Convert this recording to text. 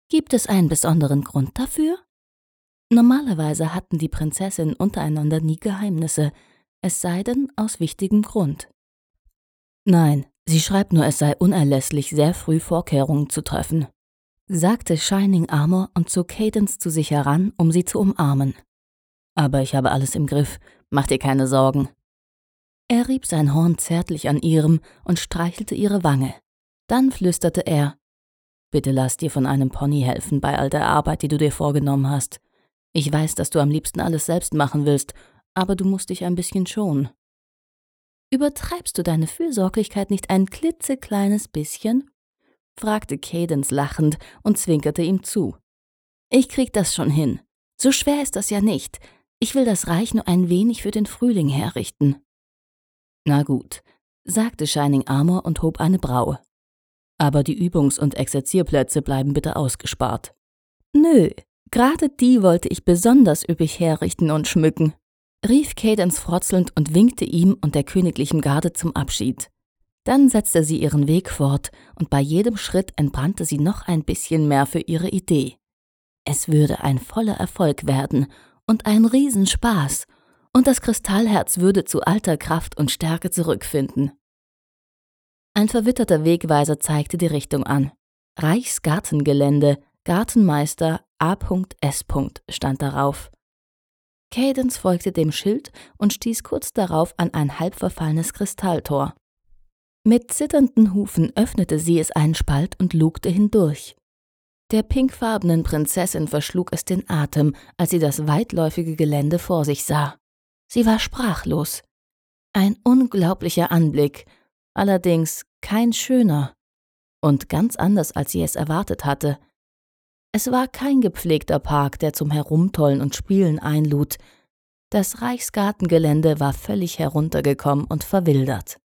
Gibt es einen besonderen Grund dafür? Normalerweise hatten die Prinzessinnen untereinander nie Geheimnisse, es sei denn aus wichtigem Grund. Nein, sie schreibt nur, es sei unerlässlich, sehr früh Vorkehrungen zu treffen, sagte Shining Armor und zog Cadance zu sich heran, um sie zu umarmen. Aber ich habe alles im Griff, mach dir keine Sorgen. Er rieb sein Horn zärtlich an ihrem und streichelte ihre Wange. Dann flüsterte er: Bitte lass dir von einem Pony helfen bei all der Arbeit, die du dir vorgenommen hast. Ich weiß, dass du am liebsten alles selbst machen willst, aber du musst dich ein bisschen schonen. Übertreibst du deine Fürsorglichkeit nicht ein klitzekleines bisschen? Fragte Cadance lachend und zwinkerte ihm zu. Ich krieg das schon hin. So schwer ist das ja nicht. Ich will das Reich nur ein wenig für den Frühling herrichten. Na gut, sagte Shining Armor und hob eine Braue. Aber die Übungs- und Exerzierplätze bleiben bitte ausgespart. Nö, gerade die wollte ich besonders üppig herrichten und schmücken, rief Cadance frotzelnd und winkte ihm und der königlichen Garde zum Abschied. Dann setzte sie ihren Weg fort und bei jedem Schritt entbrannte sie noch ein bisschen mehr für ihre Idee. Es würde ein voller Erfolg werden und ein Riesenspaß und das Kristallherz würde zu alter Kraft und Stärke zurückfinden. Ein verwitterter Wegweiser zeigte die Richtung an. Reichsgartengelände, Gartenmeister A.S. stand darauf. Cadance folgte dem Schild und stieß kurz darauf an ein halb verfallenes Kristalltor. Mit zitternden Hufen öffnete sie es einen Spalt und lugte hindurch. Der pinkfarbenen Prinzessin verschlug es den Atem, als sie das weitläufige Gelände vor sich sah. Sie war sprachlos. Ein unglaublicher Anblick, allerdings kein schöner. Und ganz anders, als sie es erwartet hatte. Es war kein gepflegter Park, der zum Herumtollen und Spielen einlud. Das Reichsgartengelände war völlig heruntergekommen und verwildert.